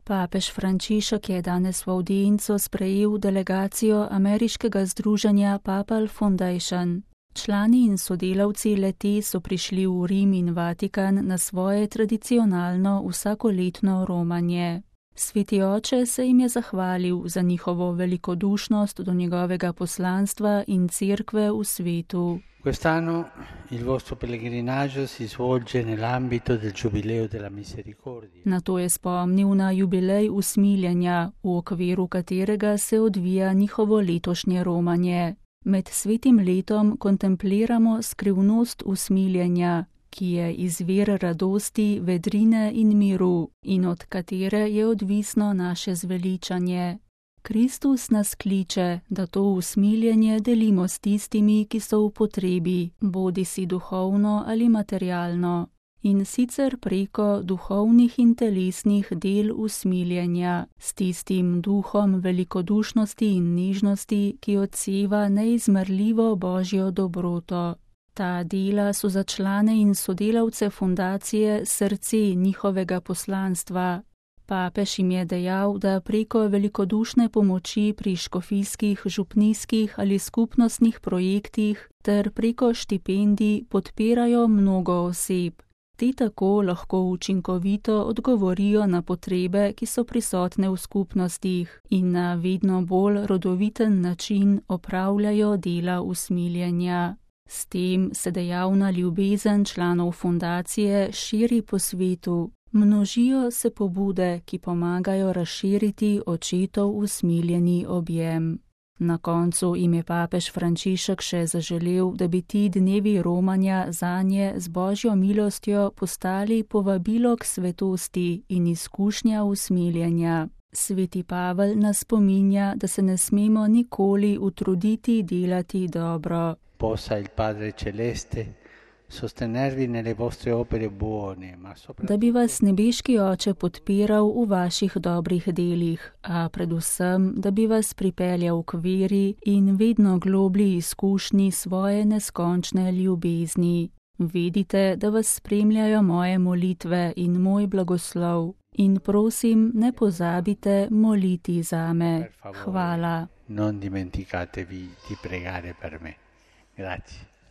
Papež Frančišek je danes v audienco sprejel delegacijo ameriškega združenja Papal Foundation. Člani in sodelavci le-te so prišli v Rim in Vatikan na svoje tradicionalno vsakoletno romanje. Sveti oče se jim je zahvalil za njihovo velikodušnost do njegovega poslanstva in cerkve v svetu. Quest'anno il vostro pellegrinaggio si svolge nell'ambito del Giubileo della Misericordia. Na to je spomnil na jubilej usmiljenja, v okviru katerega se odvija njihovo letošnje romanje. Med svetim letom kontempliramo skrivnost usmiljenja, ki je izvir radosti, vedrine in miru in od katere je odvisno naše zveličanje. Kristus nas kliče, da to usmiljenje delimo s tistimi, ki so v potrebi, bodisi duhovno ali materialno, in sicer preko duhovnih in telesnih del usmiljenja, s tistim duhom velikodušnosti in nežnosti, ki odseva neizmerljivo božjo dobroto. Ta dela so za člane in sodelavce fundacije srce njihovega poslanstva. Papež jim je dejal, da preko velikodušne pomoči pri škofijskih, župnijskih ali skupnostnih projektih ter preko štipendij podpirajo mnogo oseb. Te tako lahko učinkovito odgovorijo na potrebe, ki so prisotne v skupnostih in na vedno bolj rodoviten način opravljajo dela usmiljenja. S tem se dejavna ljubezen članov fundacije širi po svetu. Množijo se pobude, ki pomagajo razširiti očetov usmiljeni objem. Na koncu jim je papež Frančišek še zaželel, da bi ti dnevi romanja zanje z božjo milostjo postali povabilo k svetosti in izkušnja usmiljenja. Sveti Pavel nas spominja, da se ne smemo nikoli utruditi delati dobro. Possa il Padre Celeste sostenervi nelle vostre opere buone, ma soprattutto da bi vas nebeški oče podpiral v vaših dobrih delih, a predvsem, da bi vas pripeljal k veri in vedno globlji izkušnji svoje neskončne ljubezni. Vedite, da vas spremljajo moje molitve in moj blagoslov. In prosim, ne pozabite moliti zame. Hvala. Non dimenticatevi di pregare per me. Grazie.